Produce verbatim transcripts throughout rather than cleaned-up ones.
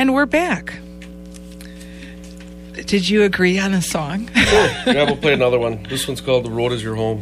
And we're back. Did you agree on a song? Sure. Yeah, we'll play another one. This one's called The Road Is Your Home.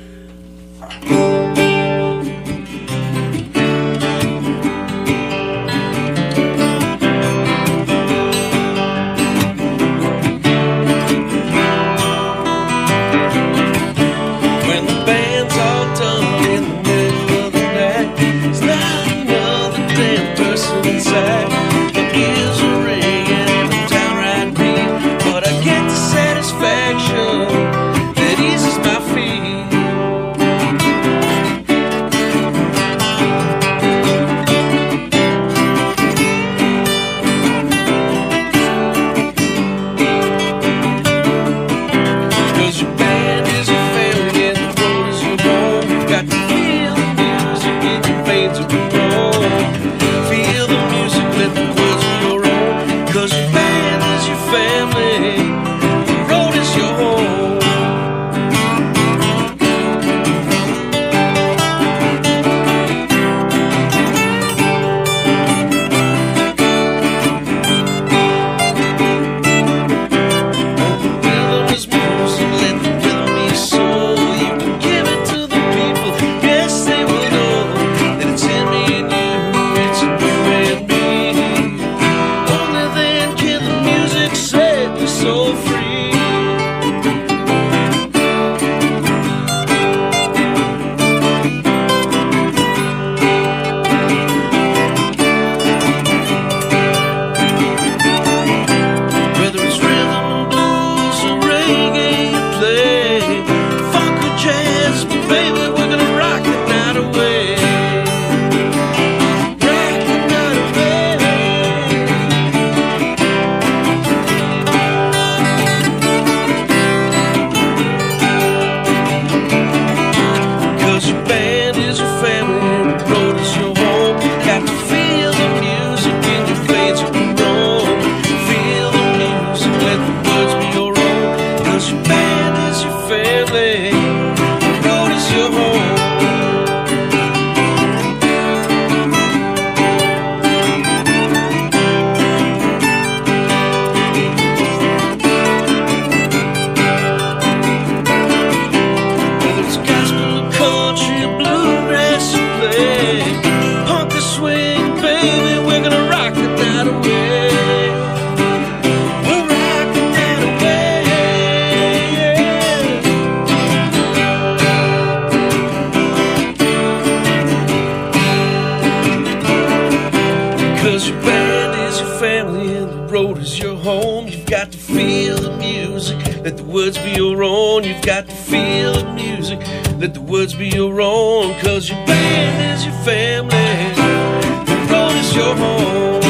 Let the woods be your own. You've got to feel the music. Let the woods be your own. Cause your band is your family. The road is your home.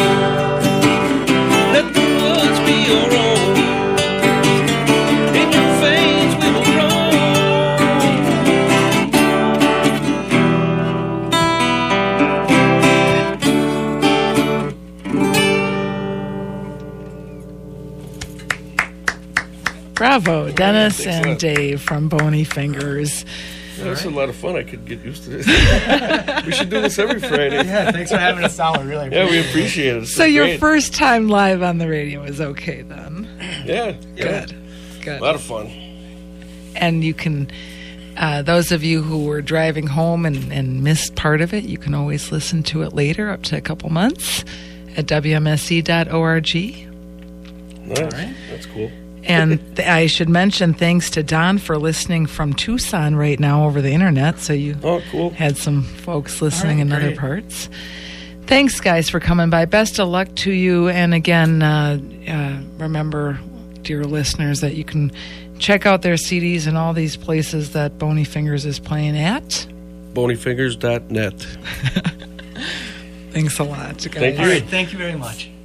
Let the woods be your own. In your veins we will Bravo, Dennis yeah, and Dave from Bony Fingers. Yeah, that's right. A lot of fun. I could get used to this. We should do this every Friday. Yeah, thanks for having us on. We really appreciate it. Yeah, we appreciate it. It's so your great. first time live on the radio is okay then? Yeah. Good. Yeah. Good. A lot of fun. And you can, uh, those of you who were driving home and, and missed part of it, you can always listen to it later, up to a couple months, at W M S E dot org. Nice. All right. That's cool. And th- I should mention thanks to Don for listening from Tucson right now over the internet. So you oh, cool. had some folks listening right, in great. other parts. Thanks, guys, for coming by. Best of luck to you. And again, uh, uh, remember, dear listeners, that you can check out their C Ds in all these places that Bony Fingers is playing at. bony fingers dot net. Thanks a lot, guys. Thank you. All right, thank you very much.